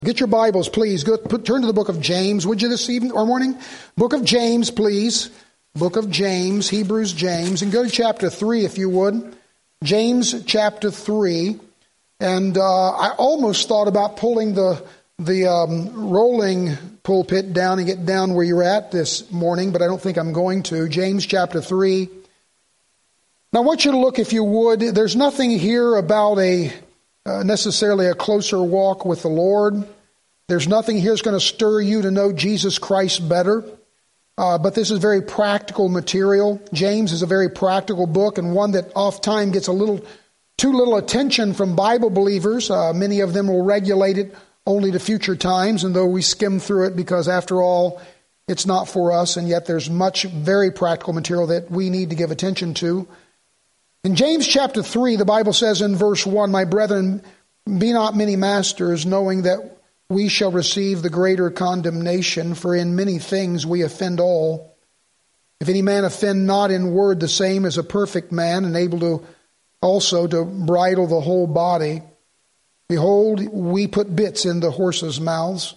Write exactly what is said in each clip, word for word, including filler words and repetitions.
Get your Bibles, please. Go put, turn to the book of James, would you, this evening or morning? Book of James, please. Book of James, Hebrews, James. And go to chapter three, if you would. James chapter three. And uh, I almost thought about pulling the, the um, rolling pulpit down and get down where you're at this morning, but I don't think I'm going to. James chapter three. Now, I want you to look, if you would. There's nothing here about a Uh, necessarily a closer walk with the Lord. There's nothing here that's going to stir you to know Jesus Christ better. Uh, but this is very practical material. James is a very practical book, and one that oftentimes gets a little too little attention from Bible believers. Uh, many of them will regulate it only to future times, and though we skim through it because, after all, it's not for us, and yet there's much very practical material that we need to give attention to. In James chapter three, the Bible says in verse one, "My brethren, be not many masters, knowing that we shall receive the greater condemnation, for in many things we offend all. If any man offend not in word, the same is a perfect man, and able to also to bridle the whole body. Behold, we put bits in the horses' mouths,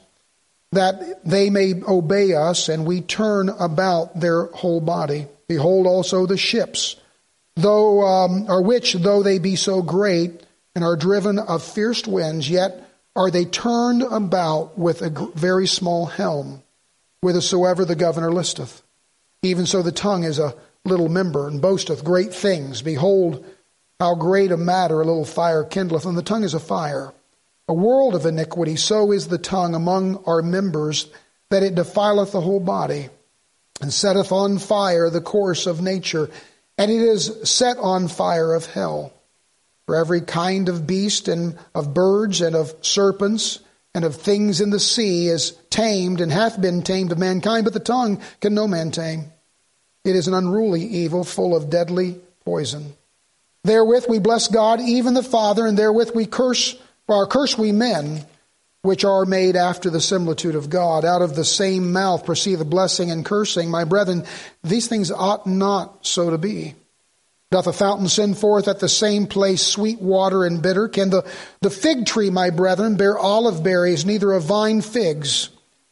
that they may obey us, and we turn about their whole body. Behold also the ships, though um, or which, though they be so great, and are driven of fierce winds, yet are they turned about with a very small helm, whithersoever the governor listeth. Even so the tongue is a little member, and boasteth great things. Behold, how great a matter a little fire kindleth, and the tongue is a fire, a world of iniquity. So is the tongue among our members, that it defileth the whole body, and setteth on fire the course of nature, and it is set on fire of hell. For every kind of beast, and of birds, and of serpents, and of things in the sea is tamed, and hath been tamed of mankind, but the tongue can no man tame. It is an unruly evil, full of deadly poison. Therewith we bless God, even the Father, and therewith we curse, or curse we men, which are made after the similitude of God. Out of the same mouth proceed the blessing and cursing. My brethren, these things ought not so to be. Doth a fountain send forth at the same place sweet water and bitter? Can the, the fig tree, my brethren, bear olive berries, neither a vine figs?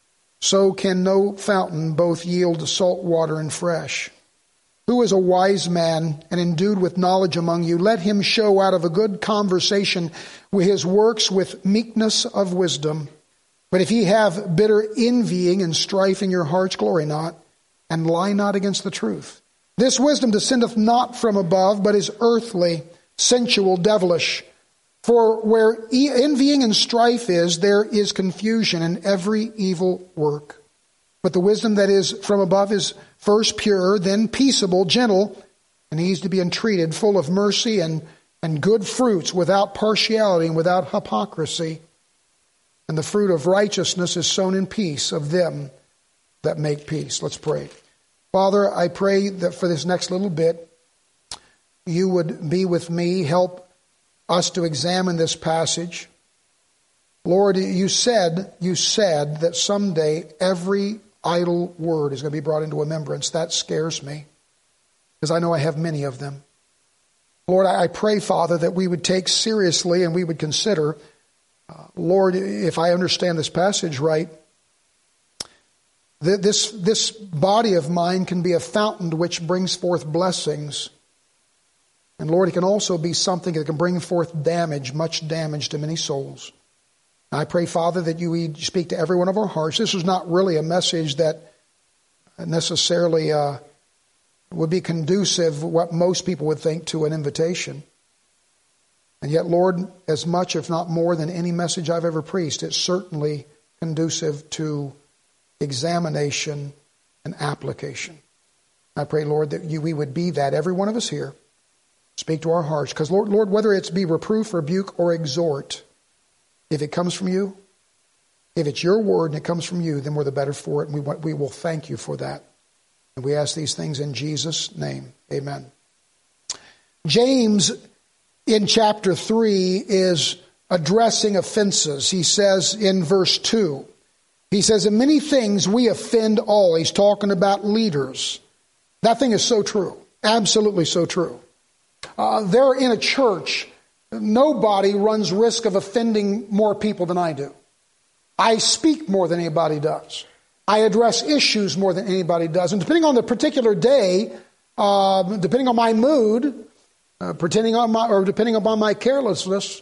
So can no fountain both yield salt water and fresh. Who is a wise man and endued with knowledge among you? Let him show out of a good conversation with his works with meekness of wisdom. But if ye have bitter envying and strife in your hearts, glory not, and lie not against the truth. This wisdom descendeth not from above, but is earthly, sensual, devilish. For where envying and strife is, there is confusion in every evil work. But the wisdom that is from above is first pure, then peaceable, gentle, and easy to be entreated, full of mercy and, and good fruits, without partiality and without hypocrisy. And the fruit of righteousness is sown in peace of them that make peace." Let's pray. Father, I pray that for this next little bit, you would be with me, help us to examine this passage. Lord, you said, you said that someday every idle word is going to be brought into remembrance. That scares me, because I know I have many of them. Lord, I pray, Father, that we would take seriously and we would consider, uh, Lord, if I understand this passage right, that this, this body of mine can be a fountain which brings forth blessings. And Lord, it can also be something that can bring forth damage, much damage to many souls. I pray, Father, that you would speak to every one of our hearts. This is not really a message that necessarily uh, would be conducive, what most people would think, to an invitation. And yet, Lord, as much, if not more than any message I've ever preached, it's certainly conducive to examination and application. I pray, Lord, that you, we would be that, every one of us here. Speak to our hearts. Because, Lord, Lord, whether it's be reproof, rebuke, or exhort, if it comes from you, if it's your word and it comes from you, then we're the better for it, and we, we will thank you for that. And we ask these things in Jesus' name. Amen. James, in chapter three, is addressing offenses. He says in verse two, he says, "In many things we offend all." He's talking about leaders. That thing is so true. Absolutely so true. Uh, they're in a church. Nobody runs risk of offending more people than I do. I speak more than anybody does. I address issues more than anybody does. And depending on the particular day, uh, depending on my mood, uh, pretending on my, or depending upon my carelessness,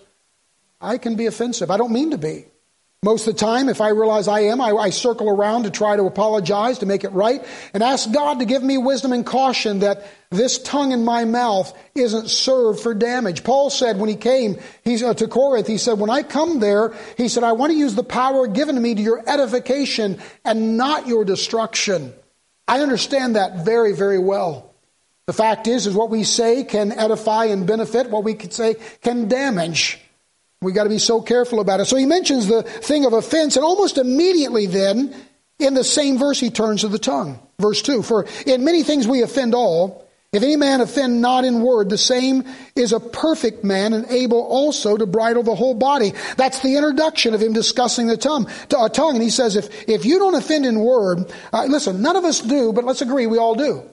I can be offensive. I don't mean to be. Most of the time, if I realize I am, I, I circle around to try to apologize, to make it right, and ask God to give me wisdom and caution that this tongue in my mouth isn't served for damage. Paul said when he came he's, uh, to Corinth, he said, when I come there, he said, I want to use the power given to me to your edification and not your destruction. I understand that very, very well. The fact is, is what we say can edify and benefit. What we could say can damage. We've got to be so careful about it. So he mentions the thing of offense, and almost immediately then, in the same verse, he turns to the tongue. Verse two, for in many things we offend all. If any man offend not in word, the same is a perfect man and able also to bridle the whole body. That's the introduction of him discussing the tongue. A tongue. And he says, if, if you don't offend in word, uh, listen, none of us do, but let's agree we all do.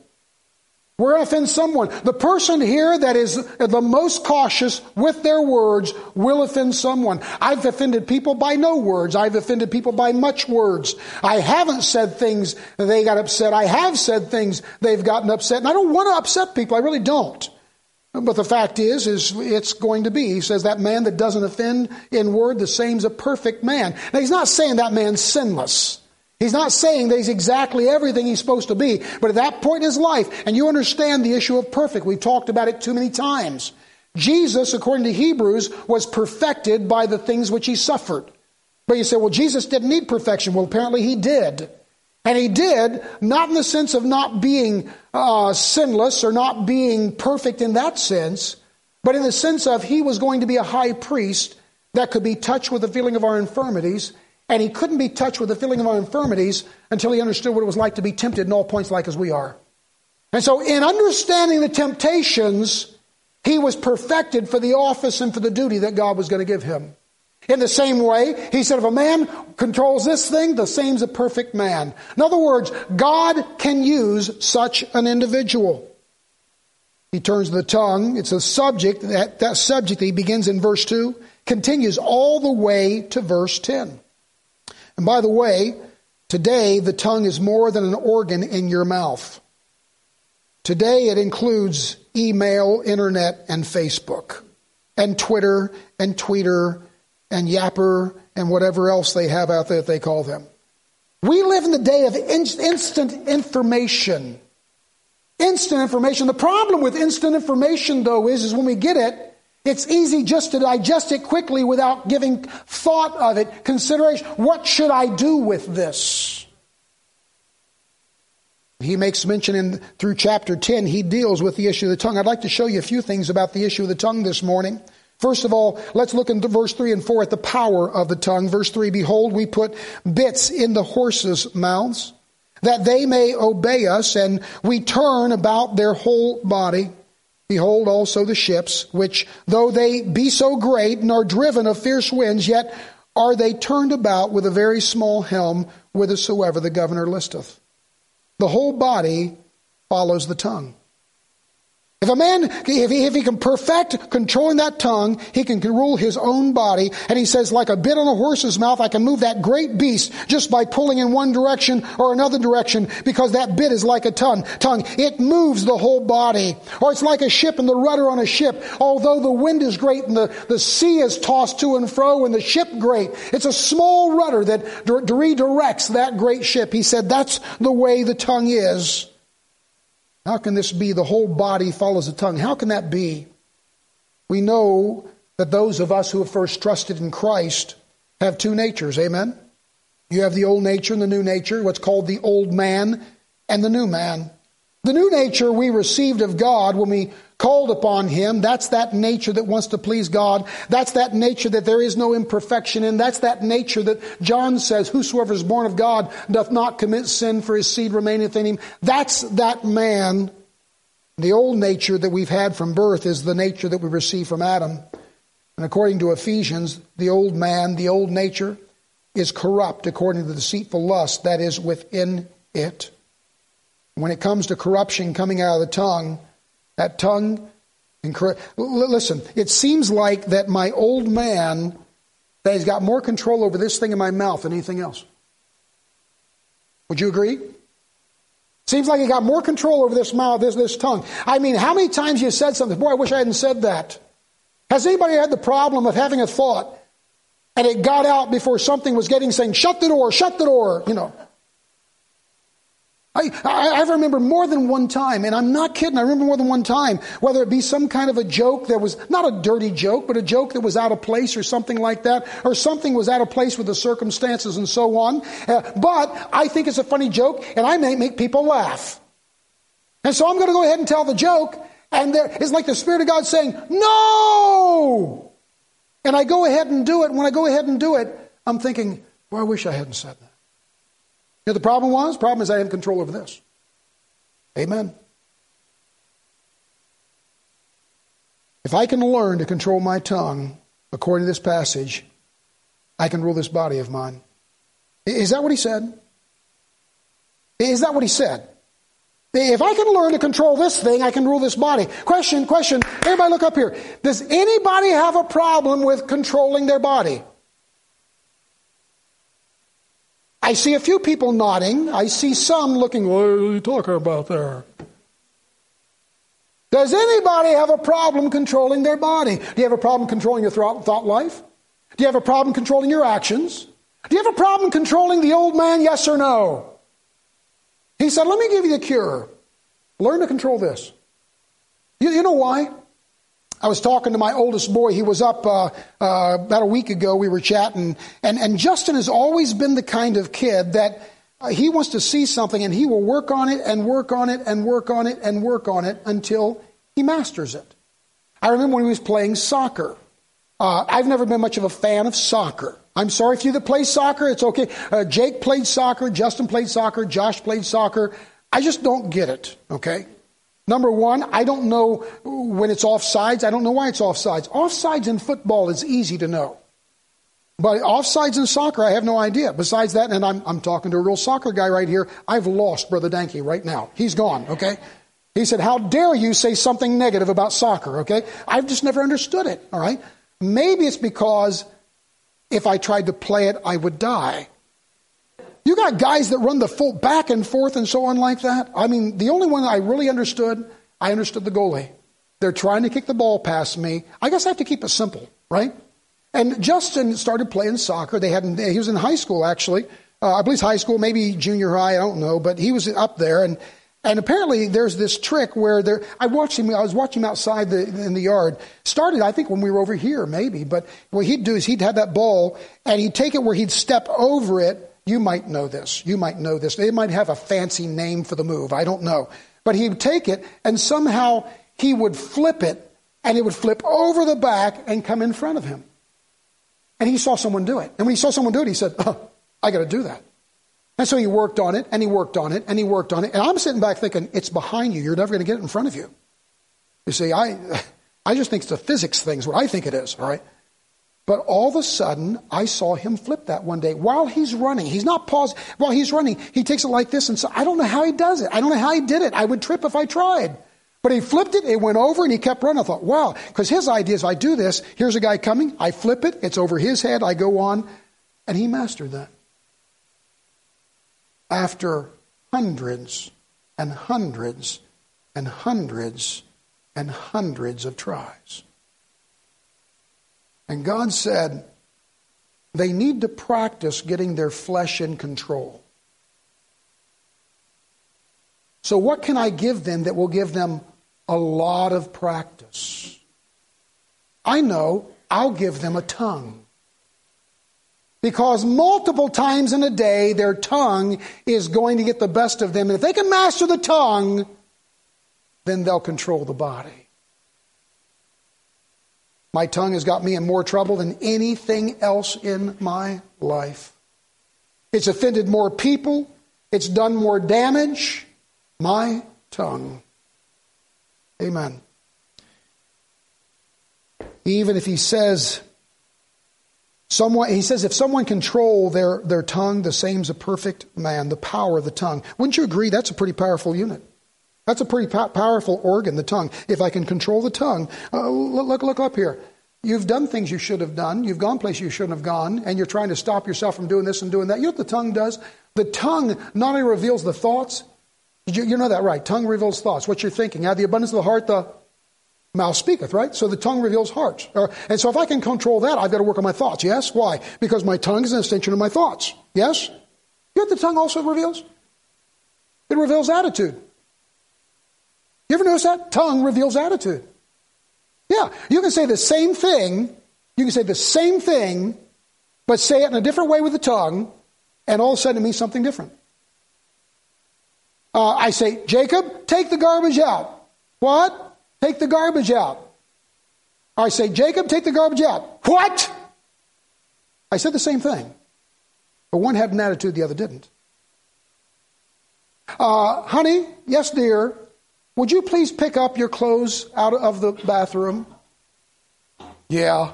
We're going to offend someone. The person here that is the most cautious with their words will offend someone. I've offended people by no words. I've offended people by much words. I haven't said things they got upset. I have said things they've gotten upset. And I don't want to upset people. I really don't. But the fact is, is it's going to be. He says that man that doesn't offend in word, the same's a perfect man. Now, he's not saying that man's sinless. He's not saying that he's exactly everything he's supposed to be. But at that point in his life, and you understand the issue of perfect. We've talked about it too many times. Jesus, according to Hebrews, was perfected by the things which he suffered. But you say, well, Jesus didn't need perfection. Well, apparently he did. And he did, not in the sense of not being uh, sinless or not being perfect in that sense, but in the sense of he was going to be a high priest that could be touched with the feeling of our infirmities. And he couldn't be touched with the feeling of our infirmities until he understood what it was like to be tempted in all points like as we are. And so in understanding the temptations, he was perfected for the office and for the duty that God was going to give him. In the same way, he said, if a man controls this thing, the same's a perfect man. In other words, God can use such an individual. He turns to the tongue. It's a subject, that, that subject that he begins in verse two, continues all the way to verse ten. And by the way, today the tongue is more than an organ in your mouth. Today it includes email, internet, and Facebook, and Twitter, and Tweeter, and Yapper, and whatever else they have out there that they call them. We live in the day of in- instant information. Instant information. The problem with instant information, though, is, is when we get it, it's easy just to digest it quickly without giving thought of it, consideration. What should I do with this? He makes mention in through chapter ten, he deals with the issue of the tongue. I'd like to show you a few things about the issue of the tongue this morning. First of all, let's look into verse three and four at the power of the tongue. Verse three, behold, we put bits in the horses' mouths, that they may obey us, and we turn about their whole body. Behold also the ships, which though they be so great and are driven of fierce winds, yet are they turned about with a very small helm, whithersoever the governor listeth. The whole body follows the tongue. If a man, if he, if he can perfect controlling that tongue, he can rule his own body. And he says, like a bit on a horse's mouth, I can move that great beast just by pulling in one direction or another direction, because that bit is like a tongue. Tongue, it moves the whole body. Or it's like a ship and the rudder on a ship. Although the wind is great and the, the sea is tossed to and fro and the ship great, it's a small rudder that redirects that great ship. He said that's the way the tongue is. How can this be? The whole body follows the tongue. How can that be? We know that those of us who have first trusted in Christ have two natures. Amen? You have the old nature and the new nature, what's called the old man and the new man. The new nature we received of God when we called upon Him. That's that nature that wants to please God. That's that nature that there is no imperfection in. That's that nature that John says, whosoever is born of God doth not commit sin, for his seed remaineth in him. That's that man. The old nature that we've had from birth is the nature that we received from Adam. And according to Ephesians, the old man, the old nature, is corrupt according to the deceitful lust that is within it. When it comes to corruption coming out of the tongue, that tongue, listen, it seems like that my old man that He's got more control over this thing in my mouth than anything else. Would you agree? Seems like He got more control over this mouth, this, this tongue. I mean, how many times you said something, boy, I wish I hadn't said that. Has anybody had the problem of having a thought and it got out before something was getting, saying, shut the door, shut the door, you know? I, I, I remember more than one time, and I'm not kidding, I remember more than one time, whether it be some kind of a joke that was not a dirty joke, but a joke that was out of place or something like that, or something was out of place with the circumstances and so on. Uh, but I think it's a funny joke, and I may make people laugh. And so I'm going to go ahead and tell the joke, and there, it's like the Spirit of God saying, no! And I go ahead and do it. When I go ahead and do it, I'm thinking, well, I wish I hadn't said that. You know, the problem was, the problem is I had control over this. Amen. If I can learn to control my tongue, according to this passage, I can rule this body of mine. Is that what he said? Is that what he said? If I can learn to control this thing, I can rule this body. Question, question. Everybody look up here. Does anybody have a problem with controlling their body? I see a few people nodding. I see some looking, what are you talking about there? Does anybody have a problem controlling their body? Do you have a problem controlling your thought, thought life? Do you have a problem controlling your actions? Do you have a problem controlling the old man, yes or no? He said, let me give you the cure. Learn to control this. You, you know why? I was talking to my oldest boy. He was up uh, uh, about a week ago. We were chatting. And, and Justin has always been the kind of kid that uh, he wants to see something and he will work on it and work on it and work on it and work on it until he masters it. I remember when he was playing soccer. Uh, I've never been much of a fan of soccer. I'm sorry if you that play soccer, it's okay. Uh, Jake played soccer, Justin played soccer, Josh played soccer. I just don't get it, okay? Number one, I don't know when it's offsides. I don't know why it's offsides. Offsides in football is easy to know. But offsides in soccer, I have no idea. Besides that, and I'm, I'm talking to a real soccer guy right here, I've lost Brother Danke right now. He's gone, okay? He said, how dare you say something negative about soccer, okay? I've just never understood it, all right? Maybe it's because if I tried to play it, I would die. You got guys that run the full back and forth and so on like that. I mean, the only one I really understood, I understood the goalie. They're trying to kick the ball past me. I guess I have to keep it simple, right? And Justin started playing soccer. They hadn't. He was in high school, actually. Uh, I believe it's high school, maybe junior high, I don't know. But he was up there. And, and apparently there's this trick where there, I watched him, I was watching him outside the, in the yard. Started, I think, when we were over here, maybe. But what he'd do is he'd have that ball, and he'd take it where he'd step over it. You might know this. You might know this. They might have a fancy name for the move. I don't know. But he would take it, and somehow he would flip it, and it would flip over the back and come in front of him. And he saw someone do it. And when he saw someone do it, he said, oh, I got to do that. And so he worked on it, and he worked on it, and he worked on it. And I'm sitting back thinking, it's behind you. You're never going to get it in front of you. You see, I I just think it's a physics thing is what I think it is, all right? But all of a sudden, I saw him flip that one day while he's running. He's not paused. While he's running, he takes it like this. And so I don't know how he does it. I don't know how he did it. I would trip if I tried. But he flipped it. It went over and he kept running. I thought, wow. Because his idea is, if I do this, here's a guy coming. I flip it. It's over his head. I go on. And he mastered that. After hundreds and hundreds and hundreds and hundreds of tries. And God said, they need to practice getting their flesh in control. So what can I give them that will give them a lot of practice? I know I'll give them a tongue. Because multiple times in a day, their tongue is going to get the best of them. And if they can master the tongue, then they'll control the body. My tongue has got me in more trouble than anything else in my life. It's offended more people. It's done more damage. My tongue. Amen. Even if he says, someone, he says, if someone control their, their tongue, the same's a perfect man, the power of the tongue. Wouldn't you agree that's a pretty powerful unit? That's a pretty po- powerful organ, the tongue. If I can control the tongue, uh, look, look up here. you've done things you should have done. You've gone places you shouldn't have gone, and you're trying to stop yourself from doing this and doing that. You know what the tongue does? The tongue not only reveals the thoughts, you, you know that, right? Tongue reveals thoughts, what you're thinking. Out of the abundance of the heart, the mouth speaketh, right? So the tongue reveals hearts. And so if I can control that, I've got to work on my thoughts. Yes? Why? Because my tongue is an extension of my thoughts. Yes? You know what the tongue also reveals? It reveals attitude. You ever notice that? Tongue reveals attitude. Yeah. You can say the same thing. You can say the same thing, but say it in a different way with the tongue, and all of a sudden it means something different. Uh, I say, Jacob, take the garbage out. What? Take the garbage out. I say, Jacob, take the garbage out. What? I said the same thing. But one had an attitude, the other didn't. Uh, honey, yes, dear, would you please pick up your clothes out of the bathroom? Yeah.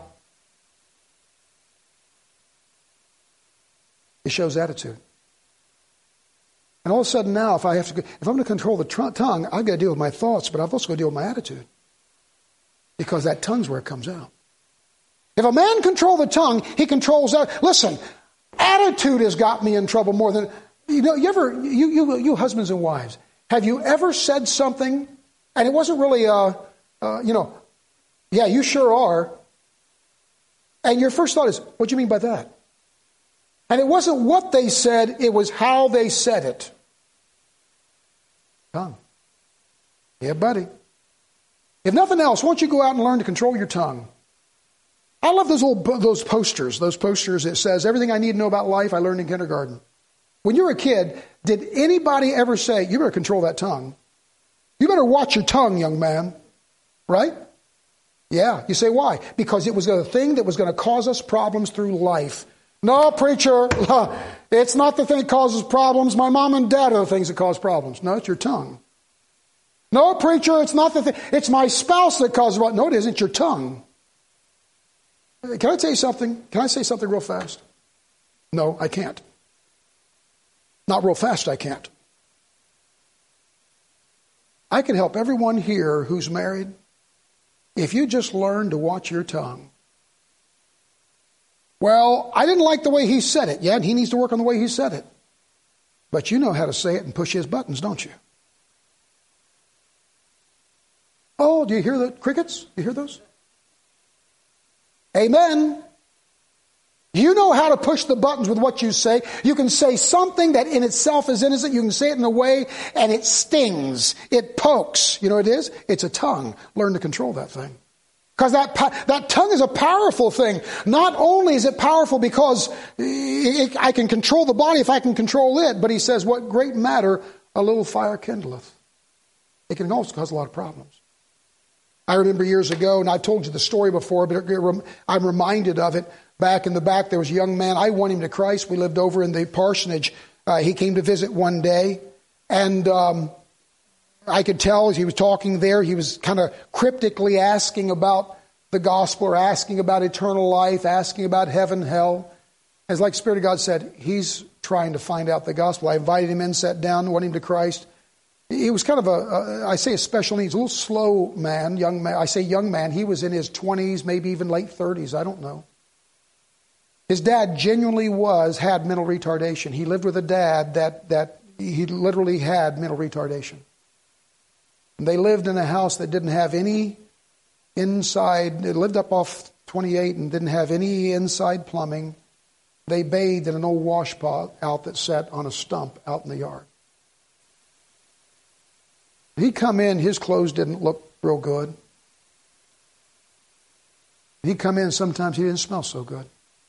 It shows attitude. And all of a sudden now, if I have to, if I'm going to control the tr- tongue, I've got to deal with my thoughts, but I've also got to deal with my attitude. Because that tongue's where it comes out. If a man controls the tongue, he controls that. Listen, attitude has got me in trouble more than, you know, you ever, you, you, you husbands and wives, have you ever said something, and it wasn't really, uh, uh, you know, yeah, you sure are, and your first thought is, what do you mean by that? And it wasn't what they said, it was how they said it. Tongue. Yeah, buddy. If nothing else, why don't you go out and learn to control your tongue? I love those old those posters, those posters that says, everything I need to know about life I learned in kindergarten. When you were a kid, did anybody ever say, you better control that tongue? You better watch your tongue, young man. Right? Yeah. You say, why? Because it was a thing that was going to cause us problems through life. No, preacher, it's not the thing that causes problems. My mom and dad are the things that cause problems. No, it's your tongue. No, preacher, it's not the thing. It's my spouse that causes problems. No, it isn't. Your tongue. Can I tell you something? Can I say something real fast? No, I can't. Not real fast, I can't. I can help everyone here who's married if you just learn to watch your tongue. Well, I didn't like the way he said it. Yeah, and he needs to work on the way he said it. But you know how to say it and push his buttons, don't you? Oh, do you hear the crickets? Do you hear those? Amen. You know how to push the buttons with what you say. You can say something that in itself is innocent. You can say it in a way and it stings. It pokes. You know what it is? It's a tongue. Learn to control that thing. Because that, that tongue is a powerful thing. Not only is it powerful because it, I can control the body if I can control it, but he says, what great matter a little fire kindleth. It can also cause a lot of problems. I remember years ago, and I've told you the story before, but I'm reminded of it. Back in the back, there was a young man. I won him to Christ. We lived over in the parsonage. Uh, he came to visit one day, and um, I could tell as he was talking there, he was kind of cryptically asking about the gospel or asking about eternal life, asking about heaven, hell. As like the Spirit of God said, he's trying to find out the gospel. I invited him in, sat down, won him to Christ. He was kind of a, a, I say a special needs, a little slow man, young man. I say young man. He was in his twenties, maybe even late thirties. I don't know. His dad genuinely was, had mental retardation. He lived with a dad that, that he literally had mental retardation. And they lived in a house that didn't have any inside, it lived up off twenty-eight and didn't have any inside plumbing. They bathed in an old washpot out that sat on a stump out in the yard. He'd come in, his clothes didn't look real good. He'd come in, sometimes he didn't smell so good.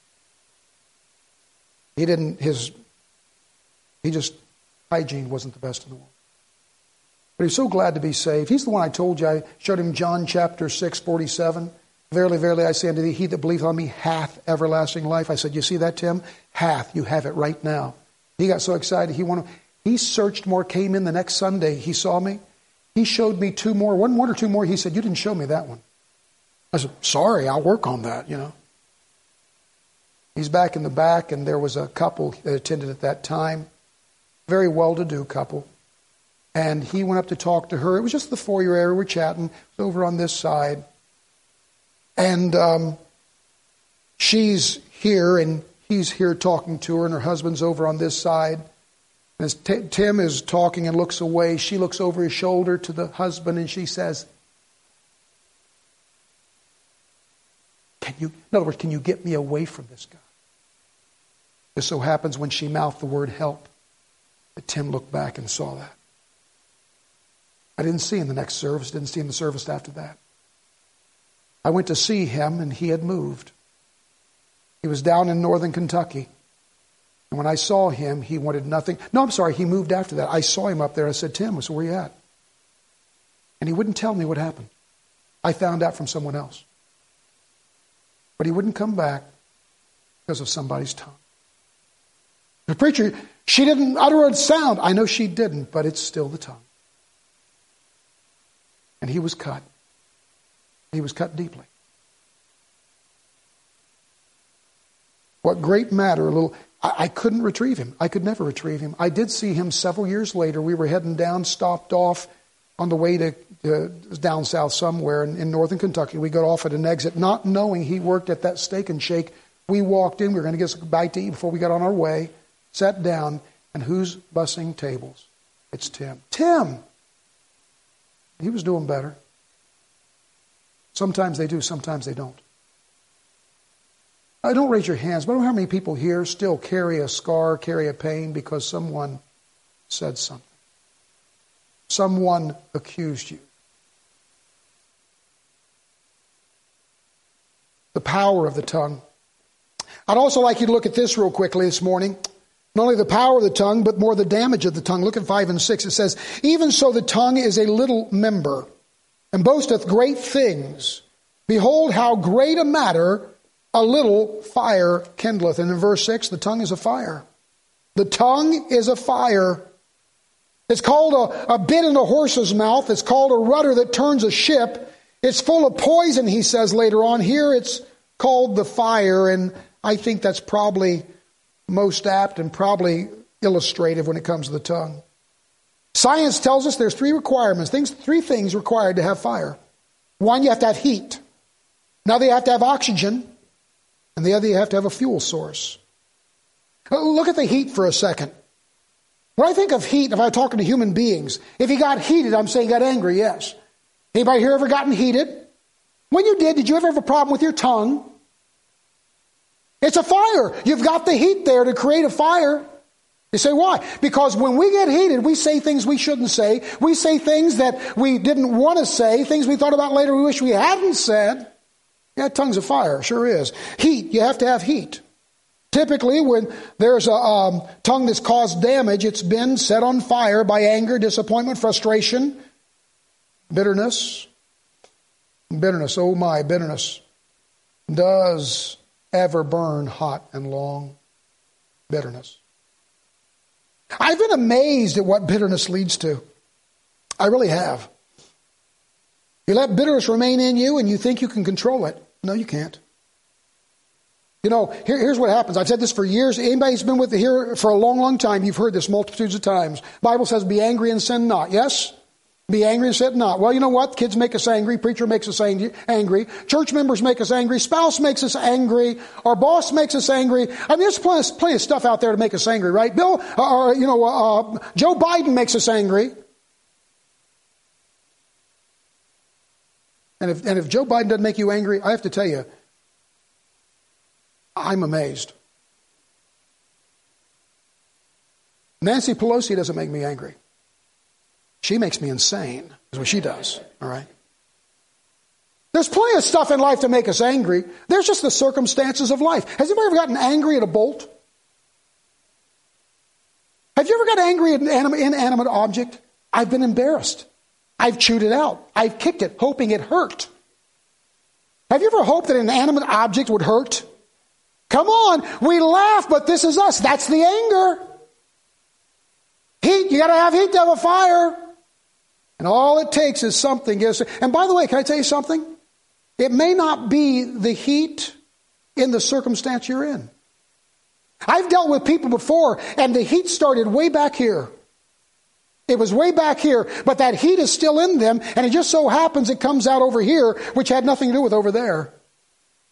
He didn't, his, he just, hygiene wasn't the best in the world. But he's so glad to be saved. He's the one I told you. I showed him John chapter six, forty-seven. Verily, verily, I say unto thee, he that believeth on me hath everlasting life. I said, you see that, Tim? Hath. You have it right now. He got so excited. He wanted, he searched more, came in the next Sunday. He saw me. He showed me two more, one, one or two more. He said, you didn't show me that one. I said, sorry, I'll work on that, you know. He's back in the back, and there was a couple that attended at that time. Very well-to-do couple. And he went up to talk to her. It was just the foyer area. We're chatting. It was over on this side. And um, she's here, and he's here talking to her, and her husband's over on this side. As T- Tim is talking and looks away, she looks over his shoulder to the husband, and she says, "Can you, in other words, can you get me away from this guy?" It so happens when she mouthed the word help, that Tim looked back and saw that. I didn't see him the next service, didn't see him the service after that. I went to see him, and he had moved. He was down in northern Kentucky. And when I saw him, he wanted nothing. No, I'm sorry, he moved after that. I saw him up there. I said, "Tim," I said, "where you at?" And he wouldn't tell me what happened. I found out from someone else. But he wouldn't come back because of somebody's tongue. The preacher, she didn't utter a sound. I know she didn't, but it's still the tongue. And he was cut. He was cut deeply. What great matter, a little... I, I couldn't retrieve him. I could never retrieve him. I did see him several years later. We were heading down, stopped off on the way to uh, down south somewhere in, in northern Kentucky. We got off at an exit, not knowing he worked at that Steak and Shake. We walked in. We were going to get a bite to eat before we got on our way. Sat down, and who's bussing tables? It's Tim. Tim! He was doing better. Sometimes they do, sometimes they don't. I don't raise your hands, but I don't know how many people here still carry a scar, carry a pain because someone said something. Someone accused you. The power of the tongue. I'd also like you to look at this real quickly this morning. Not only the power of the tongue, but more the damage of the tongue. Look at five and six. It says, "Even so the tongue is a little member, and boasteth great things. Behold, how great a matter a little fire kindleth." And in verse six, the tongue is a fire. The tongue is a fire. It's called a, a bit in a horse's mouth. It's called a rudder that turns a ship. It's full of poison, he says later on. Here it's called the fire, and I think that's probably most apt and probably illustrative when it comes to the tongue. Science tells us there's three requirements, things, three things required to have fire. One, you have to have heat. Another, you have to have oxygen. And the other, you have to have a fuel source. Look at the heat for a second. When I think of heat, if I'm talking to human beings, if he got heated, I'm saying he got angry, yes. Anybody here ever gotten heated? When you did, did you ever have a problem with your tongue? It's a fire. You've got the heat there to create a fire. You say, why? Because when we get heated, we say things we shouldn't say. We say things that we didn't want to say, things we thought about later we wish we hadn't said. Yeah, tongue's a fire, sure is. Heat, you have to have heat. Typically, when there's a um, tongue that's caused damage, it's been set on fire by anger, disappointment, frustration, bitterness. Bitterness, oh my, bitterness does ever burn hot and long. Bitterness. I've been amazed at what bitterness leads to. I really have. You let bitterness remain in you and you think you can control it. No, you can't. You know, here, here's what happens. I've said this for years. Anybody who's been with the here for a long, long time, you've heard this multitudes of times. The Bible says, be angry and sin not. Yes? Be angry and sin not. Well, you know what? Kids make us angry. Preacher makes us angry. Church members make us angry. Spouse makes us angry. Our boss makes us angry. I mean, there's plenty, plenty of stuff out there to make us angry, right? Bill, or, you know, uh, Joe Biden makes us angry. And if, and if Joe Biden doesn't make you angry, I have to tell you, I'm amazed. Nancy Pelosi doesn't make me angry. She makes me insane, is what she does. All right? There's plenty of stuff in life to make us angry. There's just the circumstances of life. Has anybody ever gotten angry at a bolt? Have you ever got angry at an inanimate object? I've been embarrassed. I've chewed it out. I've kicked it, hoping it hurt. Have you ever hoped that an inanimate object would hurt? Come on, we laugh, but this is us. That's the anger. Heat, you got to have heat to have a fire. And all it takes is something. And by the way, can I tell you something? It may not be the heat in the circumstance you're in. I've dealt with people before, and the heat started way back here. It was way back here, but that heat is still in them, and it just so happens it comes out over here, which had nothing to do with over there.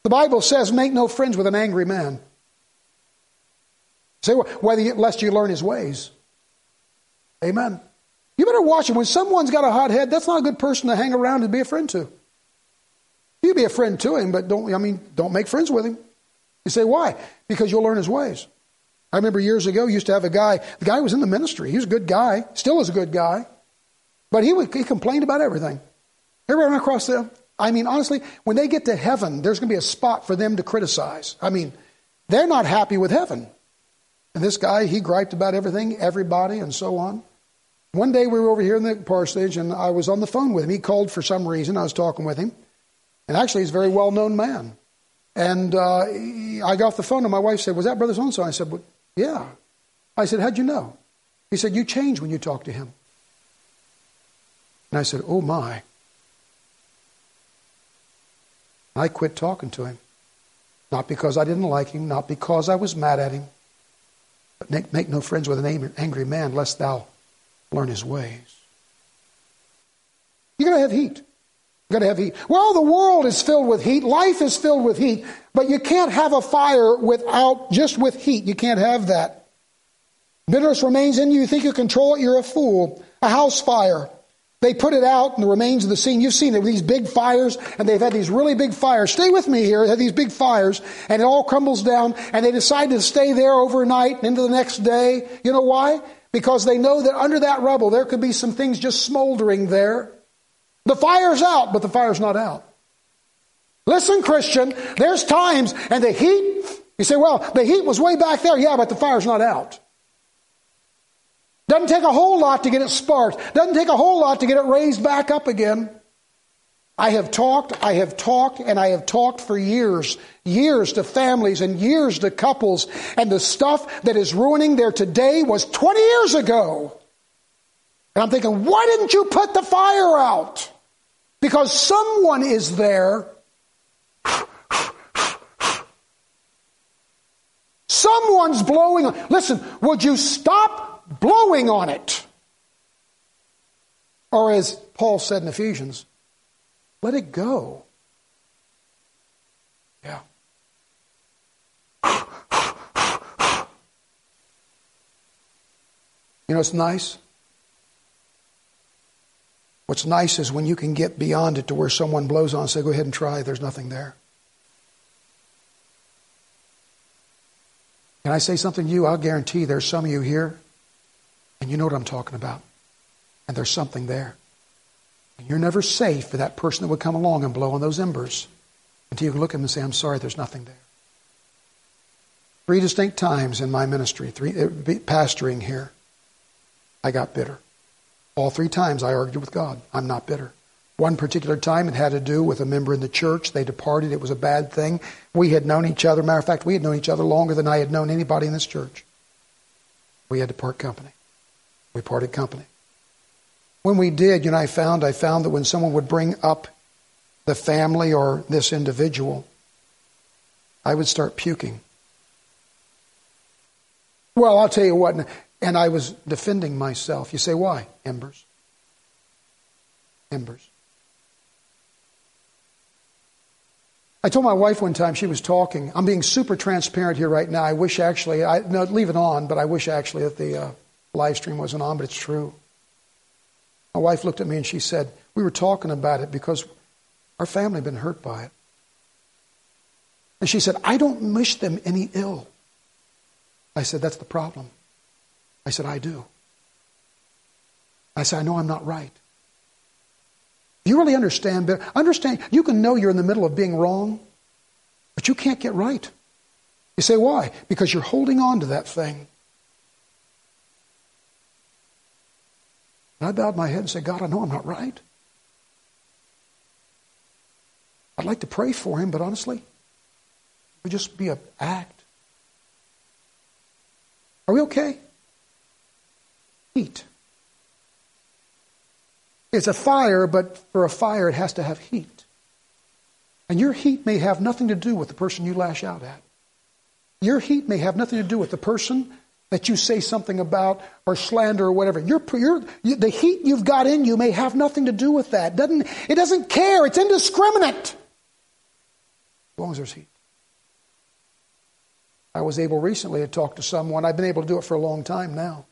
The Bible says, make no friends with an angry man. Say, whether you, lest you learn his ways. Amen. You better watch it. When someone's got a hot head, that's not a good person to hang around and be a friend to. You be a friend to him, but don't, I mean, don't make friends with him. You say, why? Because you'll learn his ways. I remember years ago, used to have a guy, the guy was in the ministry. He was a good guy, still is a good guy. But he would, he complained about everything. Ever run across them? I mean, honestly, when they get to heaven, there's going to be a spot for them to criticize. I mean, they're not happy with heaven. And this guy, he griped about everything, everybody, and so on. One day we were over here in the parsonage, and I was on the phone with him. He called for some reason. I was talking with him. And actually, he's a very well-known man. And uh, he, I got off the phone, and my wife said, was that Brother so-and-so? I said, well, yeah. I said, how'd you know? He said, you change when you talk to him. And I said, oh, my. I quit talking to him. Not because I didn't like him, not because I was mad at him. But make, make no friends with an angry man, lest thou learn his ways. You're going to have heat. You're going to have heat. Well, the world is filled with heat. Life is filled with heat. But you can't have a fire without, just with heat. You can't have that. Bitterness remains in you. You think you control it. You're a fool. A house fire. They put it out in the remains of the scene. You've seen it with these big fires, and they've had these really big fires. Stay with me here. They had these big fires, and it all crumbles down, and they decide to stay there overnight and into the next day. You know why? Because they know that under that rubble, there could be some things just smoldering there. The fire's out, but the fire's not out. Listen, Christian, there's times, and the heat, you say, well, the heat was way back there. Yeah, but the fire's not out. Doesn't take a whole lot to get it sparked. Doesn't take a whole lot to get it raised back up again. I have talked, I have talked, and I have talked for years, years to families and years to couples, and the stuff that is ruining their today was twenty years ago. And I'm thinking, why didn't you put the fire out? Because someone is there. Someone's blowing on. Listen, would you stop blowing on it? Or as Paul said in Ephesians, let it go. Yeah. You know what's nice? What's nice is when you can get beyond it to where someone blows on and say, go ahead and try, there's nothing there. Can I say something to you? I'll guarantee there's some of you here, and you know what I'm talking about. And there's something there. And you're never safe for that person that would come along and blow on those embers until you can look at them and say, I'm sorry, there's nothing there. Three distinct times in my ministry, three pastoring here, I got bitter. All three times I argued with God. I'm not bitter. One particular time it had to do with a member in the church. They departed. It was a bad thing. We had known each other. Matter of fact, we had known each other longer than I had known anybody in this church. We had to part company. We parted company. When we did, you know, I found, I found that when someone would bring up the family or this individual, I would start puking. Well, I'll tell you what, and I was defending myself. You say, why? Embers. Embers. I told my wife one time, she was talking, I'm being super transparent here right now. I wish actually, I no, leave it on, but I wish actually that the uh, live stream wasn't on, but it's true. My wife looked at me and she said, we were talking about it because our family had been hurt by it. And she said, I don't wish them any ill. I said, that's the problem. I said, I do. I said, I know I'm not right. Do you really understand? Understand, you can know you're in the middle of being wrong, but you can't get right. You say, why? Because you're holding on to that thing. And I bowed my head and said, God, I know I'm not right. I'd like to pray for him, but honestly, it would just be an act. Are we okay? Heat. It's a fire, but for a fire it has to have heat. And your heat may have nothing to do with the person you lash out at. Your heat may have nothing to do with the person that you say something about or slander or whatever. Your, your, the heat you've got in you may have nothing to do with that. Doesn't, it doesn't care. It's indiscriminate. As long as there's heat. I was able recently to talk to someone. I've been able to do it for a long time now.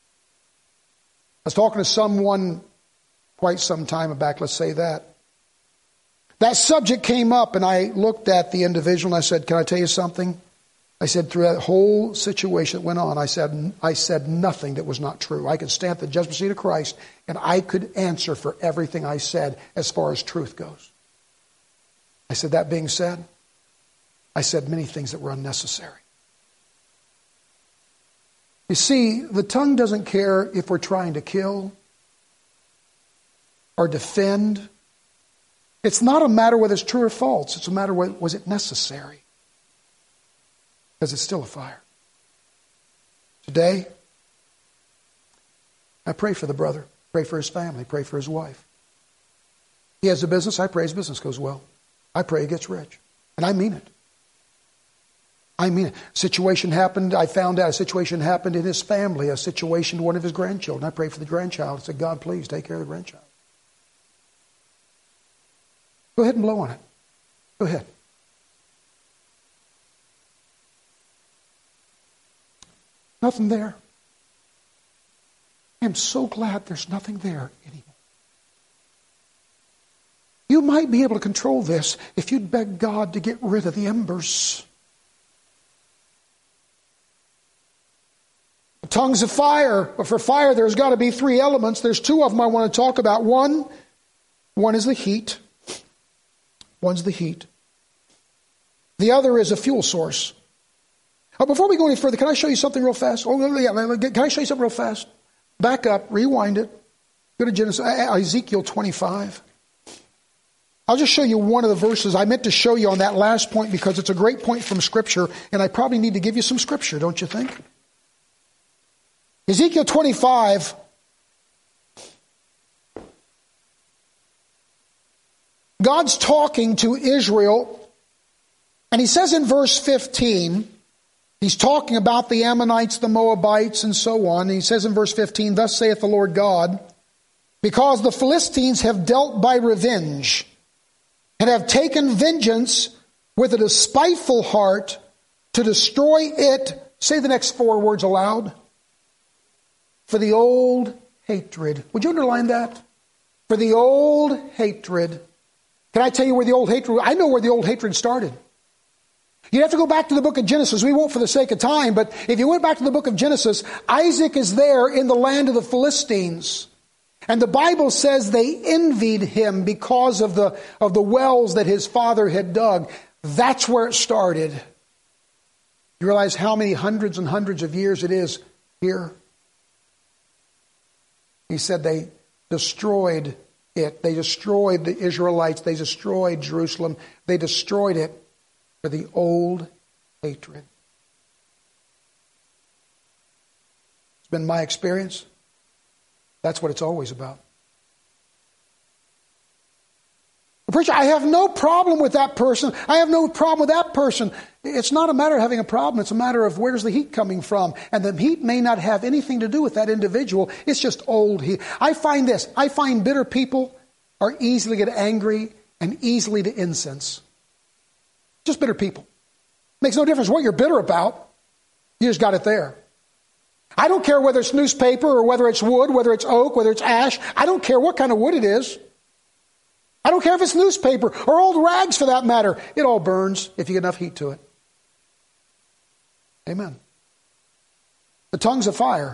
I was talking to someone quite some time back, let's say that. That subject came up, and I looked at the individual and I said, can I tell you something? I said, through that whole situation that went on, I said, I said nothing that was not true. I could stand at the judgment seat of Christ, and I could answer for everything I said as far as truth goes. I said, that being said, I said many things that were unnecessary. You see, the tongue doesn't care if we're trying to kill or defend. It's not a matter whether it's true or false. It's a matter of was it necessary? Because it's still a fire. Today, I pray for the brother. Pray for his family. Pray for his wife. He has a business. I pray his business goes well. I pray he gets rich. And I mean it. I mean it. A situation happened. I found out a situation happened in his family. A situation to one of his grandchildren. I prayed for the grandchild. I said, God, please take care of the grandchild. Go ahead and blow on it. Go ahead. Nothing there. I am so glad there's nothing there anymore. You might be able to control this if you'd beg God to get rid of the embers. The tongues of fire. But for fire, there's got to be three elements. There's two of them I want to talk about. One, one is the heat. One's the heat. The other is a fuel source. Oh, before we go any further, can I show you something real fast? Oh, yeah, can I show you something real fast? Back up, rewind it. Go to Genesis, Ezekiel twenty-five. I'll just show you one of the verses. I meant to show you on that last point because it's a great point from Scripture, and I probably need to give you some Scripture, don't you think? Ezekiel twenty-five. God's talking to Israel, and he says in verse fifteen, he's talking about the Ammonites, the Moabites, and so on. And he says in verse fifteen, thus saith the Lord God, because the Philistines have dealt by revenge, and have taken vengeance with a despiteful heart to destroy it. Say the next four words aloud. For the old hatred. Would you underline that? For the old hatred. Can I tell you where the old hatred, I know where the old hatred started. You'd have to go back to the book of Genesis. We won't for the sake of time, but if you went back to the book of Genesis, Isaac is there in the land of the Philistines. And the Bible says they envied him because of the, of the wells that his father had dug. That's where it started. You realize how many hundreds and hundreds of years it is here? He said they destroyed it. They destroyed the Israelites. They destroyed Jerusalem. They destroyed it for the old hatred. It's been my experience. That's what it's always about. Preacher, I have no problem with that person. I have no problem with that person. It's not a matter of having a problem. It's a matter of where's the heat coming from. And the heat may not have anything to do with that individual. It's just old heat. I find this. I find bitter people are easily to get angry and easily to incense. Just bitter people. Makes no difference what you're bitter about. You just got it there. I don't care whether it's newspaper or whether it's wood, whether it's oak, whether it's ash. I don't care what kind of wood it is. I don't care if it's newspaper or old rags for that matter. It all burns if you get enough heat to it. Amen. The tongues of fire.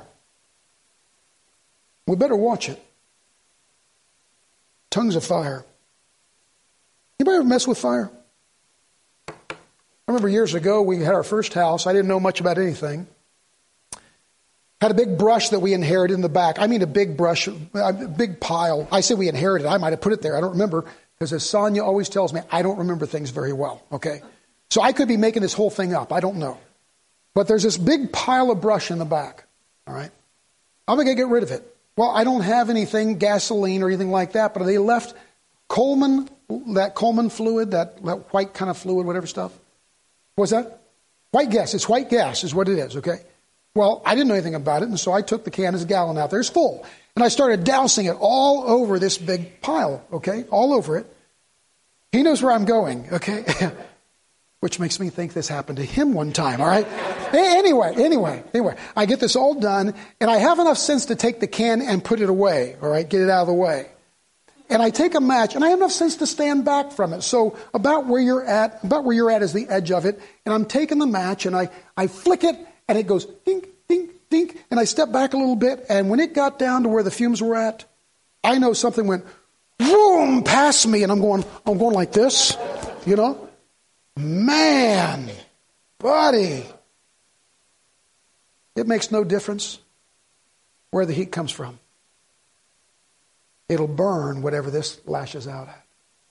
We better watch it. Tongues of fire. Anybody ever mess with fire? I remember years ago we had our first house. I didn't know much about anything. Had a big brush that we inherited in the back. I mean a big brush, a big pile. I say we inherited. I might have put it there. I don't remember. Because as Sonia always tells me, I don't remember things very well. Okay? So I could be making this whole thing up. I don't know. But there's this big pile of brush in the back. All right? I'm going to get rid of it. Well, I don't have anything, gasoline or anything like that. But they left Coleman, that Coleman fluid, that, that white kind of fluid, whatever stuff. What's that? White gas. It's white gas is what it is. Okay? Well, I didn't know anything about it, and so I took the can as a gallon out there. It's full. And I started dousing it all over this big pile, okay? All over it. He knows where I'm going, okay? which makes me think this happened to him one time, all right? Anyway, anyway, anyway, I get this all done, and I have enough sense to take the can and put it away, all right, get it out of the way. And I take a match, and I have enough sense to stand back from it. So about where you're at, about where you're at is the edge of it, and I'm taking the match, and I, I flick it, and it goes dink, dink, dink, and I step back a little bit, and when it got down to where the fumes were at, I know something went boom past me, and I'm going, I'm going like this, you know? Man, buddy, it makes no difference where the heat comes from. It'll burn whatever this lashes out at.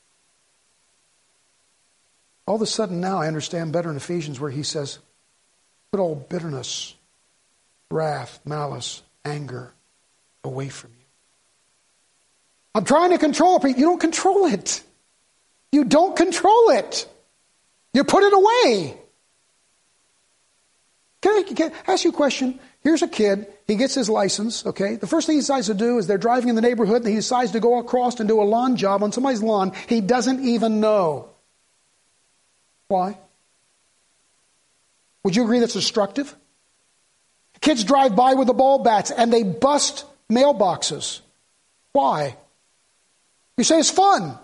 All of a sudden now I understand better in Ephesians where he says, put all bitterness, wrath, malice, anger away from you. I'm trying to control it. You don't control it. You don't control it. You put it away. Can I, can I ask you a question? Here's a kid. He gets his license, okay? The first thing he decides to do is they're driving in the neighborhood and he decides to go across and do a lawn job on somebody's lawn he doesn't even know. Why? Would you agree that's destructive? Kids drive by with the ball bats and they bust mailboxes. Why? You say it's fun.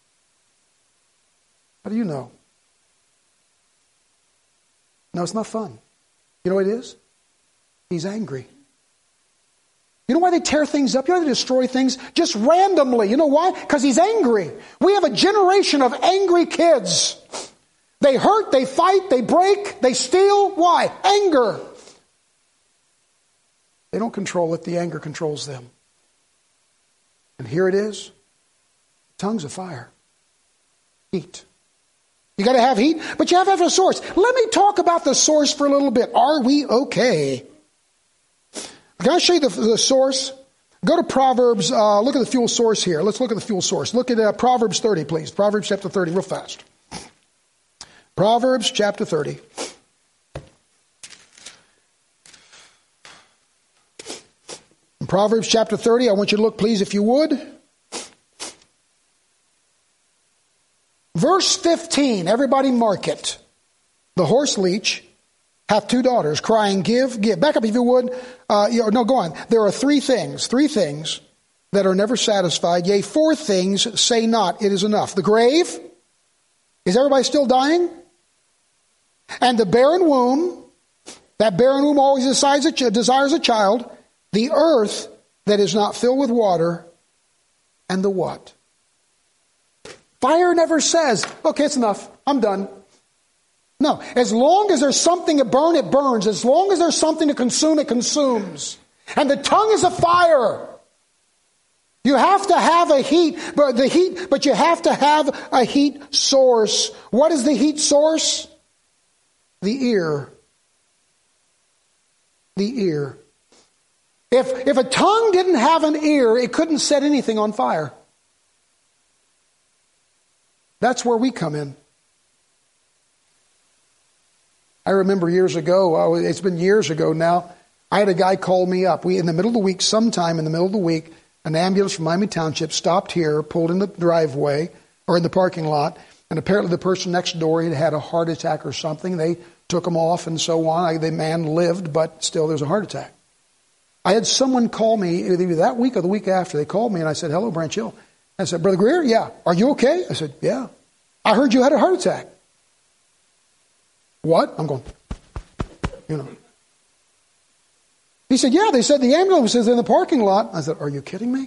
How do you know? No, it's not fun. You know what it is? He's angry. You know why they tear things up? You know why they destroy things? Just randomly. You know why? Because he's angry. We have a generation of angry kids. They hurt, they fight, they break, they steal. Why? Anger. They don't control it. The anger controls them. And here it is. Tongues of fire. Heat. You got to have heat, but you have to have a source. Let me talk about the source for a little bit. Are we okay? Can I show you the, the source? Go to Proverbs. Uh, look at the fuel source here. Let's look at the fuel source. Look at uh, Proverbs thirty, please. Proverbs chapter thirty, real fast. Proverbs chapter thirty. In Proverbs chapter thirty, I want you to look, please, if you would. Verse fifteen, everybody mark it. The horse leech hath two daughters, crying, give, give. Back up if you would. Uh, you know, no, go on. There are three things, three things that are never satisfied. Yea, four things say not, it is enough. The grave, is everybody still dying? And the barren womb, that barren womb always desires a, desires a child. The earth that is not filled with water, and the what? Fire never says, okay, it's enough. I'm done. No. As long as there's something to burn, it burns. As long as there's something to consume, it consumes. And the tongue is a fire. You have to have a heat, but the heat, but you have to have a heat source. What is the heat source? The ear. The ear. If, if a tongue didn't have an ear, it couldn't set anything on fire. That's where we come in. I remember years ago, it's been years ago now, I had a guy call me up. We, in the middle of the week, sometime in the middle of the week, an ambulance from Miami Township stopped here, pulled in the driveway, or in the parking lot, and apparently the person next door had had a heart attack or something. They took him off and so on. I, the man lived, but still there was a heart attack. I had someone call me, either that week or the week after. They called me and I said, hello, Branch Hill. I said, Brother Greer, yeah. Are you okay? I said, yeah. I heard you had a heart attack. What? I'm going, you know. He said, yeah, they said the ambulance is in the parking lot. I said, are you kidding me?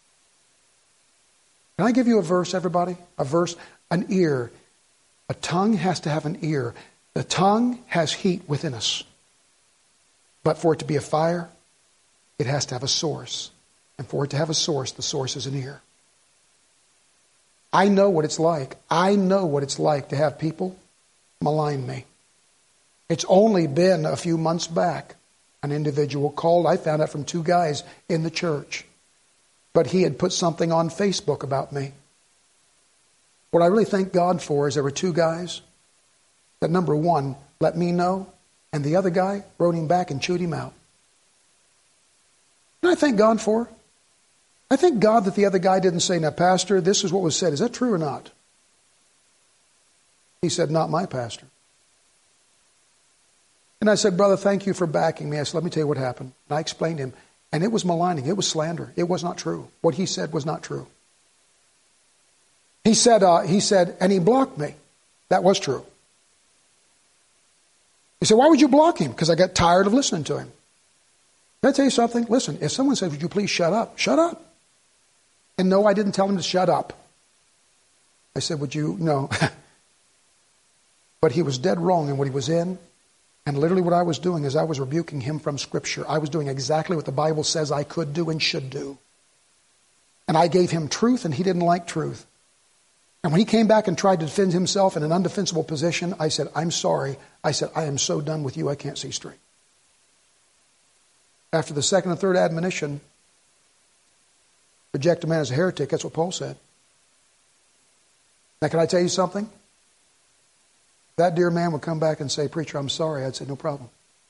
Can I give you a verse, everybody? A verse, an ear. A tongue has to have an ear. The tongue has heat within us. But for it to be a fire, it has to have a source. And for it to have a source, the source is an ear. I know what it's like. I know what it's like to have people malign me. It's only been a few months back. An individual called. I found out from two guys in the church. But he had put something on Facebook about me. What I really thank God for is there were two guys that, number one, let me know, and the other guy wrote him back and chewed him out. And I thank God for it. I thank God that the other guy didn't say, now, Pastor, this is what was said. Is that true or not? He said, not my pastor. And I said, brother, thank you for backing me. I said, let me tell you what happened. And I explained to him. And it was maligning. It was slander. It was not true. What he said was not true. He said, uh, he said, and he blocked me. That was true. He said, why would you block him? Because I got tired of listening to him. Can I tell you something? Listen, if someone says, would you please shut up? Shut up. And no, I didn't tell him to shut up. I said, would you? No. But he was dead wrong in what he was in. And literally what I was doing is I was rebuking him from Scripture. I was doing exactly what the Bible says I could do and should do. And I gave him truth, and he didn't like truth. And when he came back and tried to defend himself in an undefensible position, I said, I'm sorry. I said, I am so done with you, I can't see straight. After the second and third admonition, reject a man as a heretic, that's what Paul said. Now, can I tell you something? That dear man would come back and say, preacher, I'm sorry. I'd say, no problem.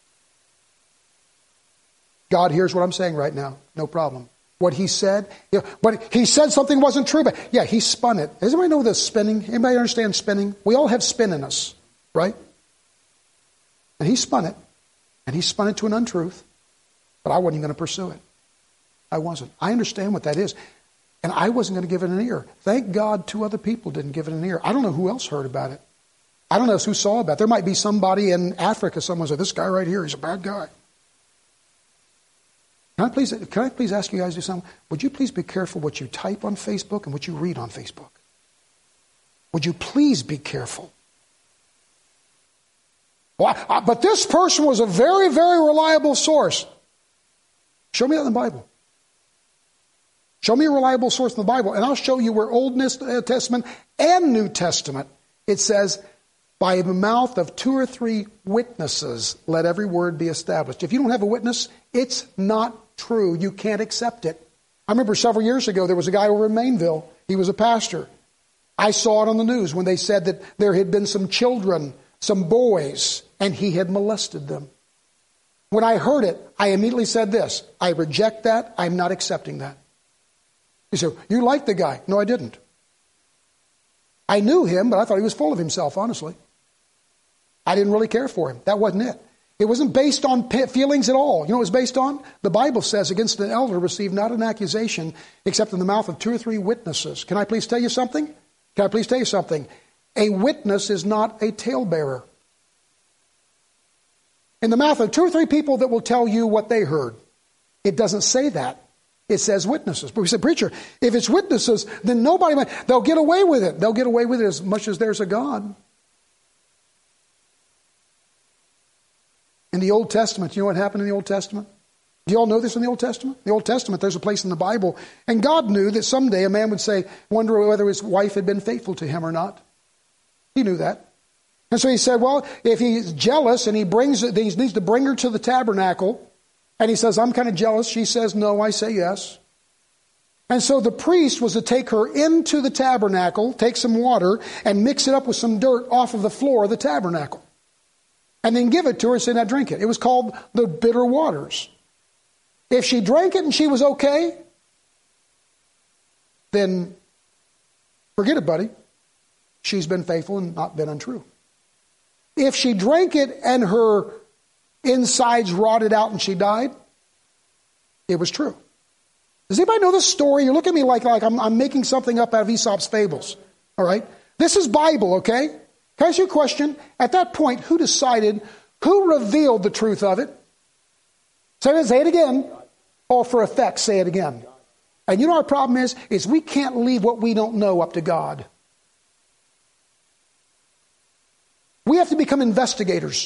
God hears what I'm saying right now. No problem. What he said, you know, but he said something wasn't true, but yeah, he spun it. Does anybody know this spinning? Anybody understand spinning? We all have spin in us, right? And he spun it, and he spun it to an untruth, but I wasn't going to pursue it. I wasn't. I understand what that is, and I wasn't going to give it an ear. Thank God two other people didn't give it an ear. I don't know who else heard about it. I don't know who saw about it. There might be somebody in Africa, someone said, this guy right here, he's a bad guy. Can I please, can I please ask you guys to do something? Would you please be careful what you type on Facebook and what you read on Facebook? Would you please be careful? Well, I, I, but this person was a very, very reliable source. Show me that in the Bible. Show me a reliable source in the Bible, and I'll show you where Old Testament and New Testament, it says, by the mouth of two or three witnesses, let every word be established. If you don't have a witness, it's not true. You can't accept it. I remember several years ago, there was a guy over in Mainville. He was a pastor. I saw it on the news when they said that there had been some children, some boys, and he had molested them. When I heard it, I immediately said this, I reject that. I'm not accepting that. He said, you like the guy. No, I didn't. I knew him, but I thought he was full of himself, honestly. I didn't really care for him. That wasn't it. It wasn't based on feelings at all. You know what it was based on? The Bible says, against an elder receive not an accusation except in the mouth of two or three witnesses. Can I please tell you something? Can I please tell you something? A witness is not a talebearer. In the mouth of two or three people that will tell you what they heard. It doesn't say that. It says witnesses. But we said, preacher, if it's witnesses, then nobody might, they'll get away with it. They'll get away with it as much as there's a God. In the Old Testament, you know what happened in the Old Testament? Do you all know this in the Old Testament? In the Old Testament, there's a place in the Bible, and God knew that someday a man would say, wonder whether his wife had been faithful to him or not. He knew that. And so he said, well, if he's jealous and he brings, he needs to bring her to the tabernacle, and he says, I'm kind of jealous. She says, no, I say yes. And so the priest was to take her into the tabernacle, take some water, and mix it up with some dirt off of the floor of the tabernacle. And then give it to her and say, now drink it. It was called the bitter waters. If she drank it and she was okay, then forget it, buddy. She's been faithful and not been untrue. If she drank it and her insides rotted out and she died, it was true. Does anybody know this story? You look at me like, like I'm, I'm making something up out of Aesop's fables. All right? This is Bible, okay? Can I ask you a question? At that point, who decided, who revealed the truth of it? Say it, say it again. Or for effect, say it again. And you know our problem is, is we can't leave what we don't know up to God. We have to become investigators.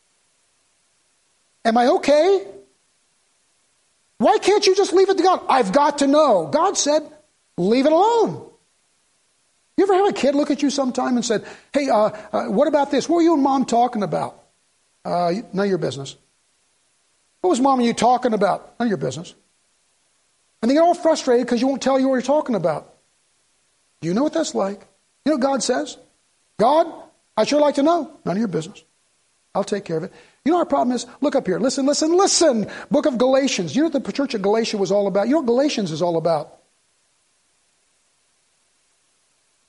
Am I okay? Why can't you just leave it to God? I've got to know. God said, leave it alone. You ever have a kid look at you sometime and said, hey, uh, uh, what about this? What were you and Mom talking about? Uh, none of your business. What was Mom and you talking about? None of your business. And they get all frustrated because you won't tell you what you're talking about. Do you know what that's like? You know what God says? God, I'd sure like to know. None of your business. I'll take care of it. You know what our problem is? Look up here. Listen, listen, listen. Book of Galatians. You know what the church of Galatia was all about? You know what Galatians is all about?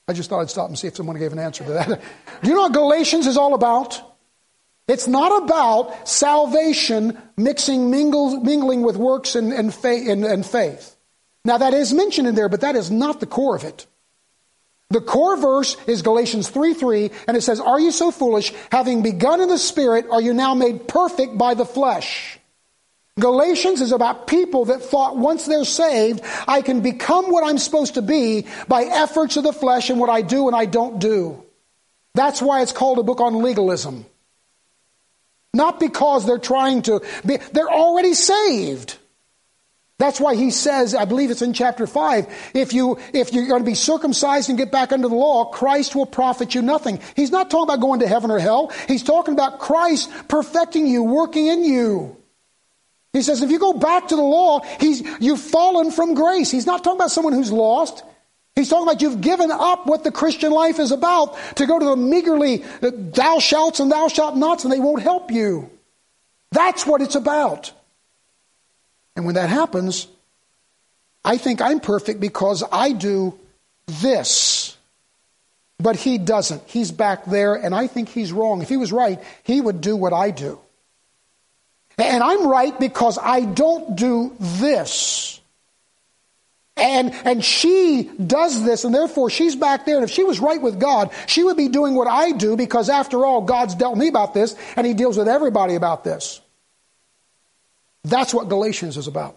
I just thought I'd stop and see if someone gave an answer to that. Do you know what Galatians is all about? It's not about salvation mixing, mingle, mingling with works and, and, faith, and, and faith. Now that is mentioned in there, but that is not the core of it. The core verse is Galatians three three, and it says, "Are you so foolish? Having begun in the Spirit, are you now made perfect by the flesh?" Galatians is about people that thought once they're saved, I can become what I'm supposed to be by efforts of the flesh and what I do and I don't do. That's why it's called a book on legalism. Not because they're trying to be, they're already saved. That's why he says, I believe it's in chapter five, if, you, if you're going to be circumcised and get back under the law, Christ will profit you nothing. He's not talking about going to heaven or hell. He's talking about Christ perfecting you, working in you. He says, if you go back to the law, he's, you've fallen from grace. He's not talking about someone who's lost. He's talking about you've given up what the Christian life is about to go to the meagerly thou shalt and thou shalt nots, and they won't help you. That's what it's about. And when that happens, I think I'm perfect because I do this. But he doesn't. He's back there, and I think he's wrong. If he was right, he would do what I do. And I'm right because I don't do this. And, and she does this, and therefore she's back there. And if she was right with God, she would be doing what I do because, after all, God's dealt me about this, and he deals with everybody about this. That's what Galatians is about.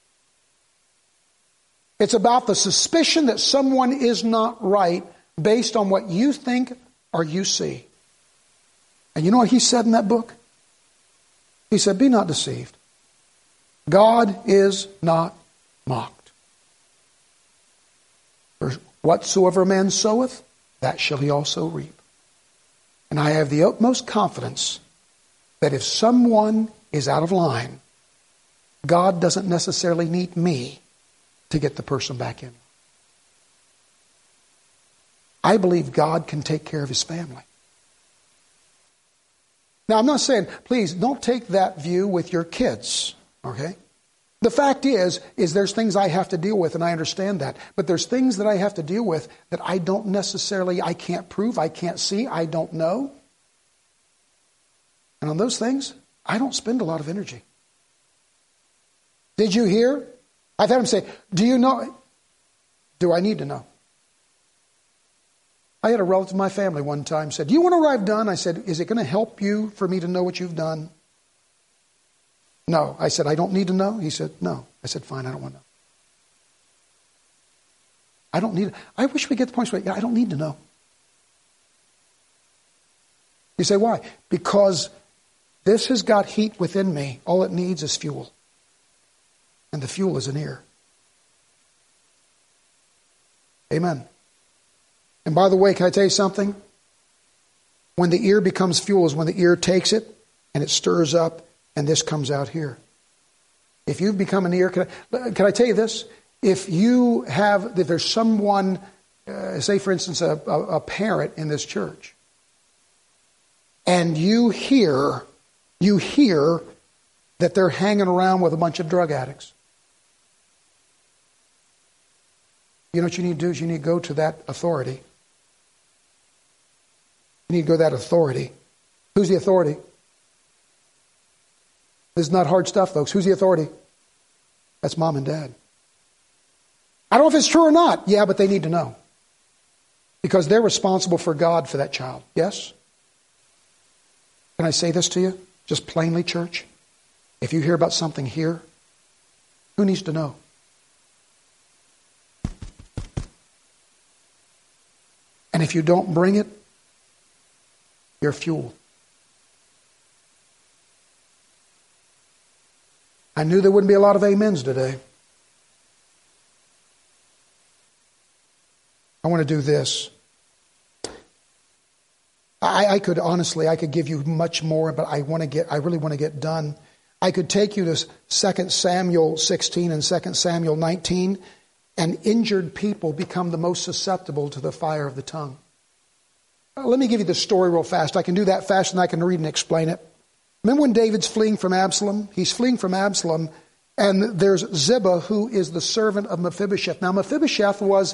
It's about the suspicion that someone is not right based on what you think or you see. And you know what he said in that book? He said, "Be not deceived. God is not mocked. For whatsoever a man soweth, that shall he also reap. And I have the utmost confidence that if someone is out of line, God doesn't necessarily need me to get the person back in. I believe God can take care of his family." Now, I'm not saying, please, don't take that view with your kids, okay? The fact is, is there's things I have to deal with, and I understand that. But there's things that I have to deal with that I don't necessarily, I can't prove, I can't see, I don't know. And on those things, I don't spend a lot of energy. Did you hear? I've had him say, do you know? Do I need to know? I had a relative in my family one time said, "Do you want to know what I've done?" I said, "Is it going to help you for me to know what you've done?" "No." I said, "I don't need to know?" He said, "No." I said, "Fine, I don't want to know." I don't need, I wish we get to the point where, yeah, I don't need to know. You say, why? Because this has got heat within me. All it needs is fuel. And the fuel is an ear. Amen. And by the way, can I tell you something? When the ear becomes fuel is when the ear takes it and it stirs up and this comes out here. If you've become an ear, can I, can I tell you this? If you have, if there's someone, uh, say for instance, a, a, a parent in this church, and you hear, you hear that they're hanging around with a bunch of drug addicts. You know what you need to do is you need to go to that authority. You need to go to that authority. Who's the authority? This is not hard stuff, folks. Who's the authority? That's mom and dad. I don't know if it's true or not. Yeah, but they need to know. Because they're responsible for God for that child. Yes? Can I say this to you? Just plainly, church. If you hear about something here, who needs to know? And if you don't bring it, you're fuel. I knew there wouldn't be a lot of amens today. I want to do this. I, I could honestly, I could give you much more, but I want to get, I really want to get done. I could take you to Second Samuel sixteen and Second Samuel nineteen, and injured people become the most susceptible to the fire of the tongue. Let me give you the story real fast. I can do that fast and I can read and explain it. Remember when David's fleeing from Absalom? He's fleeing from Absalom, and there's Ziba, who is the servant of Mephibosheth. Now, Mephibosheth was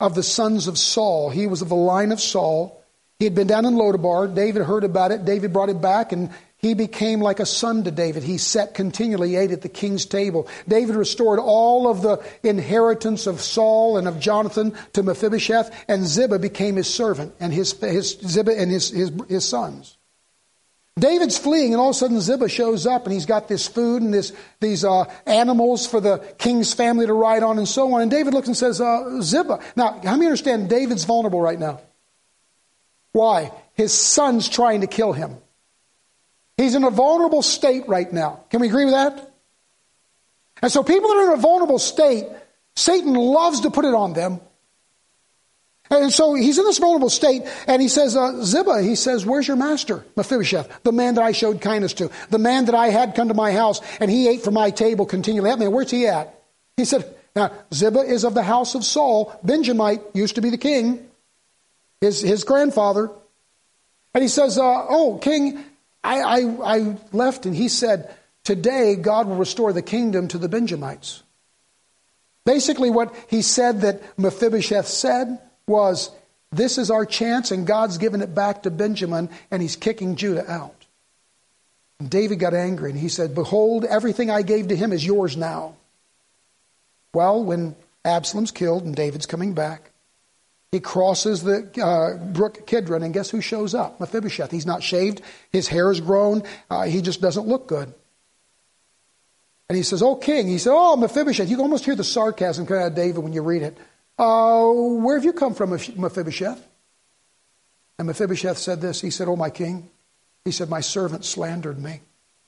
of the sons of Saul. He was of the line of Saul. He had been down in Lodabar. David heard about it. David brought it back, and he became like a son to David. He sat continually, ate at the king's table. David restored all of the inheritance of Saul and of Jonathan to Mephibosheth, and Ziba became his servant, and his, his Ziba and his, his, his sons. David's fleeing, and all of a sudden Ziba shows up, and he's got this food and this, these uh, animals for the king's family to ride on and so on. And David looks and says, uh, Ziba. Now, how many understand David's vulnerable right now? Why? His son's trying to kill him. He's in a vulnerable state right now. Can we agree with that? And so people that are in a vulnerable state, Satan loves to put it on them. And so he's in this vulnerable state, and he says, uh, Ziba, he says, where's your master, Mephibosheth, the man that I showed kindness to, the man that I had come to my house, and he ate from my table continually. I mean, where's he at? He said, now, Ziba is of the house of Saul. Benjamite used to be the king, his, his grandfather. And he says, uh, oh, king, I, I, I left, and he said, today God will restore the kingdom to the Benjamites. Basically what he said that Mephibosheth said was, this is our chance, and God's given it back to Benjamin, and he's kicking Judah out. And David got angry, and he said, behold, everything I gave to him is yours now. Well, when Absalom's killed and David's coming back, he crosses the uh, brook Kidron, and guess who shows up? Mephibosheth. He's not shaved. His hair is grown. Uh, he just doesn't look good. And he says, oh, king. He said, oh, Mephibosheth. You can almost hear the sarcasm coming out of David when you read it. Uh, where have you come from, Mephibosheth? And Mephibosheth said this. He said, oh, my king. He said, my servant slandered me.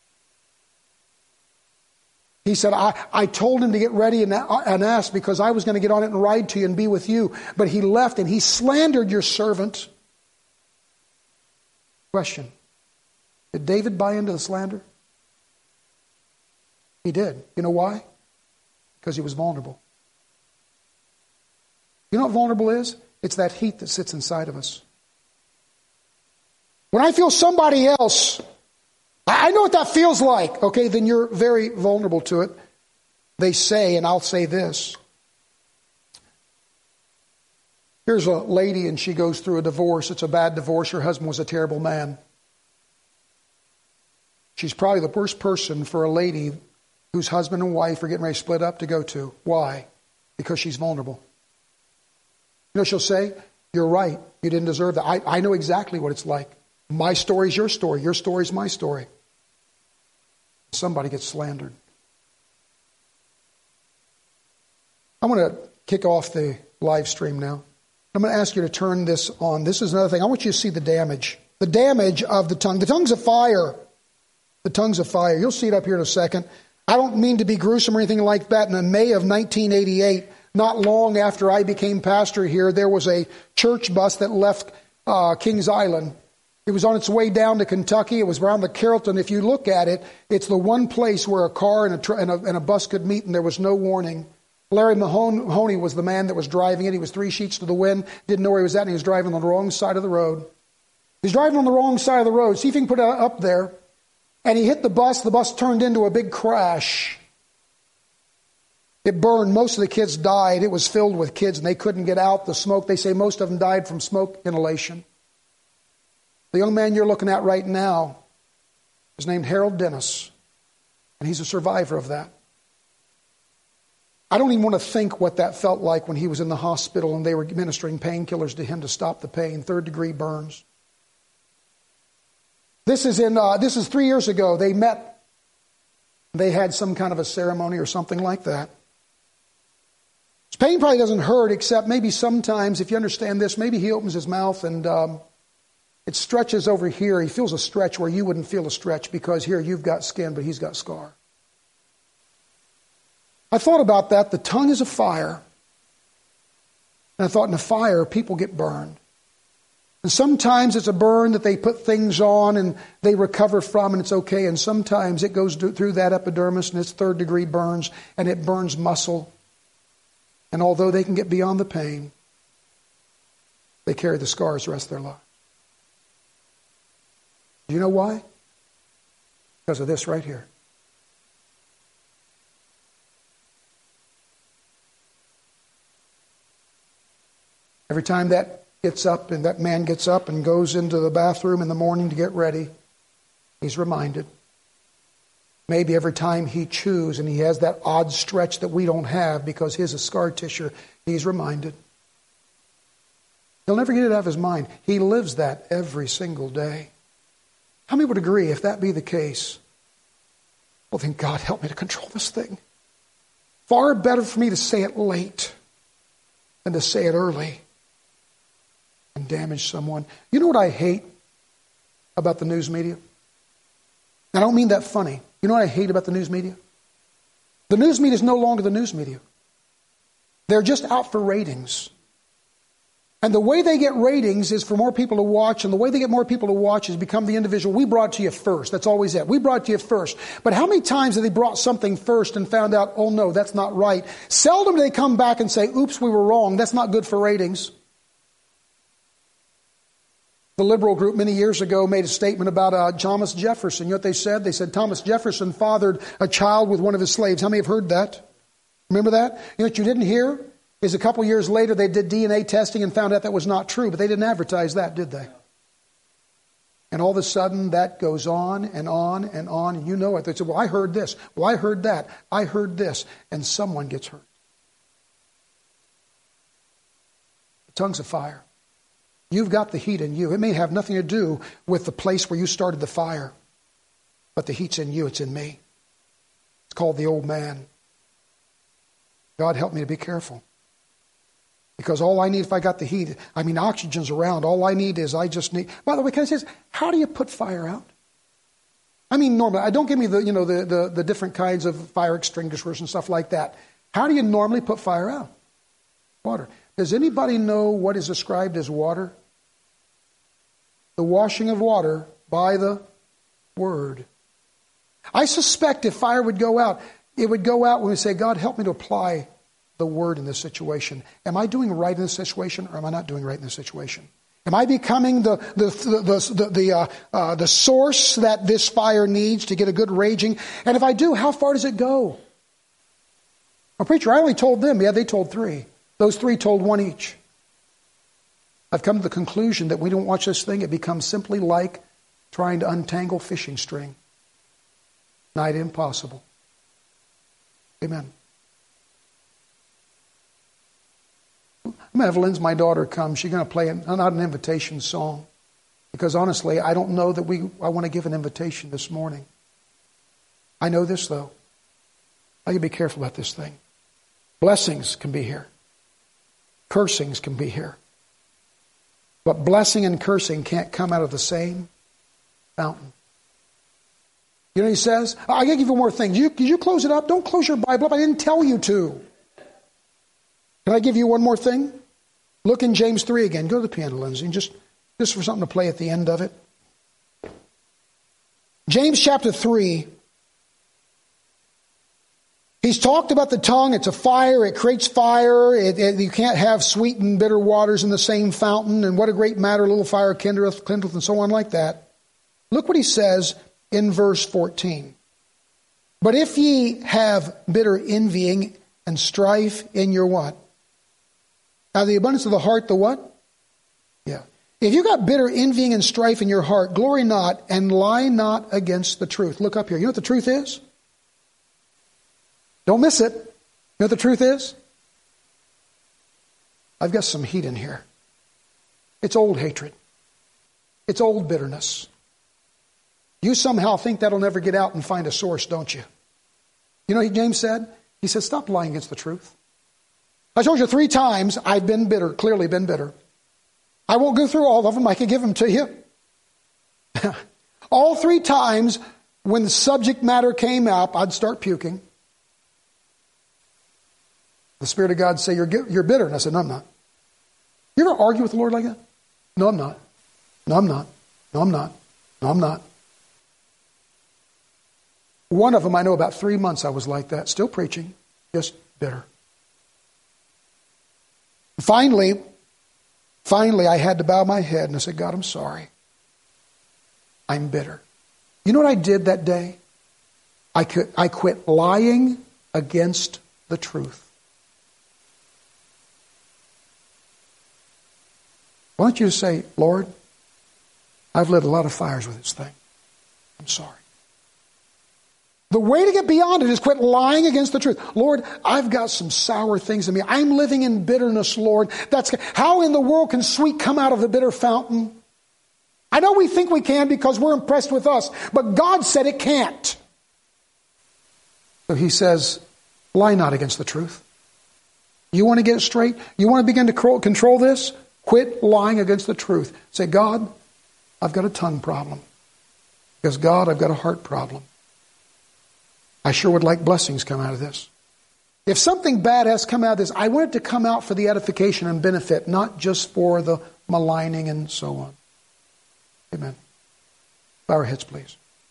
He said, I, I told him to get ready and, and ask because I was going to get on it and ride to you and be with you. But he left and he slandered your servant. Question. Did David buy into the slander? He did. You know why? Because he was vulnerable. You know what vulnerable is? It's that heat that sits inside of us. When I feel somebody else, I know what that feels like. Okay, then you're very vulnerable to it. They say, and I'll say this. Here's a lady and she goes through a divorce. It's a bad divorce. Her husband was a terrible man. She's probably the worst person for a lady whose husband and wife are getting ready to split up to go to. Why? Because she's vulnerable. You know, she'll say, you're right. You didn't deserve that. I, I know exactly what it's like. My story's your story. Your story's my story. Somebody gets slandered. I want to kick off the live stream now. I'm going to ask you to turn this on. This is another thing. I want you to see the damage. The damage of the tongue. The tongue's of fire. The tongue's of fire. You'll see it up here in a second. I don't mean to be gruesome or anything like that. In May of nineteen eighty-eight, not long after I became pastor here, there was a church bus that left uh, Kings Island. It was on its way down to Kentucky. It was around the Carrollton. If you look at it, it's the one place where a car and a, tr- and a, and a bus could meet, and there was no warning. Larry Mahoney was the man that was driving it. He was three sheets to the wind, didn't know where he was at, and he was driving on the wrong side of the road. He's driving on the wrong side of the road. See if you can put it up there. And he hit the bus. The bus turned into a big crash. It burned. Most of the kids died. It was filled with kids, and they couldn't get out. The smoke, they say most of them died from smoke inhalation. The young man you're looking at right now is named Harold Dennis, and he's a survivor of that. I don't even want to think what that felt like when he was in the hospital and they were administering painkillers to him to stop the pain, third-degree burns. This is in. Uh, this is three years ago. They met. They had some kind of a ceremony or something like that. His pain probably doesn't hurt, except maybe sometimes, if you understand this, maybe he opens his mouth and um, it stretches over here. He feels a stretch where you wouldn't feel a stretch because here you've got skin, but he's got scar. I thought about that. The tongue is a fire. And I thought in a fire, people get burned. And sometimes it's a burn that they put things on and they recover from and it's okay. And sometimes it goes through that epidermis and it's third degree burns and it burns muscle. And although they can get beyond the pain, they carry the scars the rest of their life. Do you know why? Because of this right here. Every time that gets up and that man gets up and goes into the bathroom in the morning to get ready, he's reminded. Maybe every time he chews and he has that odd stretch that we don't have because his is scar tissue, he's reminded. He'll never get it out of his mind. He lives that every single day. How many would agree if that be the case? Well, then God help me to control this thing. Far better for me to say it late than to say it early and damage someone. You know what I hate about the news media? I don't mean that funny. You know what I hate about the news media? The news media is no longer the news media. They're just out for ratings. And the way they get ratings is for more people to watch, and the way they get more people to watch is become the individual. We brought it to you first. That's always it. We brought it to you first. But how many times have they brought something first and found out, oh no, that's not right? Seldom do they come back and say, oops, we were wrong. That's not good for ratings. The liberal group many years ago made a statement about uh, Thomas Jefferson. You know what they said? They said Thomas Jefferson fathered a child with one of his slaves. How many have heard that? Remember that? You know what you didn't hear? Is a couple years later they did D N A testing and found out that was not true, but they didn't advertise that, did they? And all of a sudden that goes on and on and on, and you know it. They say, well, I heard this. Well, I heard that. I heard this. And someone gets hurt. The tongue's of fire. You've got the heat in you. It may have nothing to do with the place where you started the fire, but the heat's in you. It's in me. It's called the old man. God help me to be careful. Because all I need, if I got the heat, I mean, oxygen's around. All I need is I just need. By the way, can I say this? How do you put fire out? I mean, normally, I don't give me the you know the, the the different kinds of fire extinguishers and stuff like that. How do you normally put fire out? Water. Does anybody know what is described as water? The washing of water by the word. I suspect if fire would go out, it would go out when we say, God, help me to apply the word in this situation. Am I doing right in this situation, or am I not doing right in this situation? Am I becoming the the the the the, uh, uh, the source that this fire needs to get a good raging? And if I do, how far does it go? Well, preacher, I only told them. Yeah, they told three. Those three told one each. I've come to the conclusion that we don't watch this thing, it becomes simply like trying to untangle fishing string. Nigh impossible. Amen. I'm going to have Lynn's, my daughter, come. She's going to play an, not an invitation song. Because honestly, I don't know that we. I want to give an invitation this morning. I know this, though. I can be careful about this thing. Blessings can be here. Cursings can be here. But blessing and cursing can't come out of the same fountain. You know what he says? I gotta give you one more thing. Did you, did you close it up? Don't close your Bible up. I didn't tell you to. Can I give you one more thing? Look in James three again. Go to the piano, Lindsay, and just, just for something to play at the end of it. James chapter three. He's talked about the tongue. It's a fire. It creates fire. It, it, you can't have sweet and bitter waters in the same fountain. And what a great matter, a little fire kindleth, kindleth, and so on like that. Look what he says in verse fourteen. But if ye have bitter envying and strife in your what? Out of the abundance of the heart, the what? Yeah. If you got bitter envying and strife in your heart, glory not and lie not against the truth. Look up here. You know what the truth is? Don't miss it. You know what the truth is? I've got some heat in here. It's old hatred. It's old bitterness. You somehow think that'll never get out and find a source, don't you? You know what James said? He said, stop lying against the truth. I told you three times I've been bitter, clearly been bitter. I won't go through all of them. I can give them to you. All three times when the subject matter came up, I'd start puking. The Spirit of God say, you're, you're bitter. And I said, no, I'm not. You ever argue with the Lord like that? No, I'm not. No, I'm not. No, I'm not. No, I'm not. One of them, I know about three months I was like that. Still preaching. Just bitter. Finally, finally, I had to bow my head and I said, God, I'm sorry. I'm bitter. You know what I did that day? I could, I quit lying against the truth. Why don't you just say, Lord, I've lit a lot of fires with this thing. I'm sorry. The way to get beyond it is quit lying against the truth. Lord, I've got some sour things in me. I'm living in bitterness, Lord. That's how in the world can sweet come out of the bitter fountain? I know we think we can because we're impressed with us, but God said it can't. So he says, lie not against the truth. You want to get it straight? You want to begin to control this? Quit lying against the truth. Say, God, I've got a tongue problem. Because God, I've got a heart problem. I sure would like blessings come out of this. If something bad has come out of this, I want it to come out for the edification and benefit, not just for the maligning and so on. Amen. Bow our heads, please.